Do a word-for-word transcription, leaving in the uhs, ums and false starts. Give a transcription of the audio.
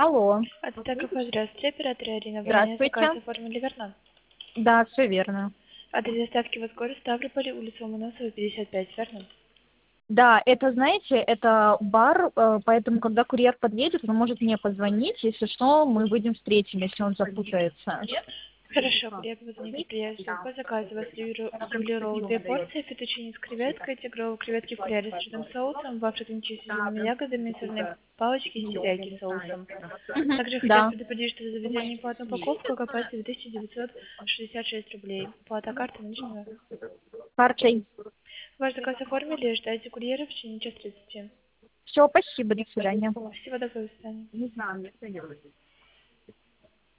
Алло, От Стакова, здравствуйте, оператор Ирина. Вы ранее здравствуйте. заказ оформили верно? Да, все верно. Адрес доставки в город Ставрополь, улица Ломоносова, пятьдесят пять, верно? Да, это, знаете, это бар, э, поэтому, когда курьер подъедет, он может мне позвонить, если что, мы выйдем встретим, если он запутается. Хорошо, курьер позвоните, приедет. По заказу у вас люли ролл, две порции, фетучини с креветкой, тигровые креветки в кляре с ржаным соусом, вафли с изюмными ягодами, сырные палочки и терияки соусом. Мгм, Также хотел да, предупредить, что за заведение платную упаковку окупается две тысячи девятьсот шестьдесят шесть рублей. Плата карты наличными. картой. Ваш заказ оформили, ждайте курьера в течение часа тридцати. Все, спасибо, до свидания. Всего доброго, до свидания.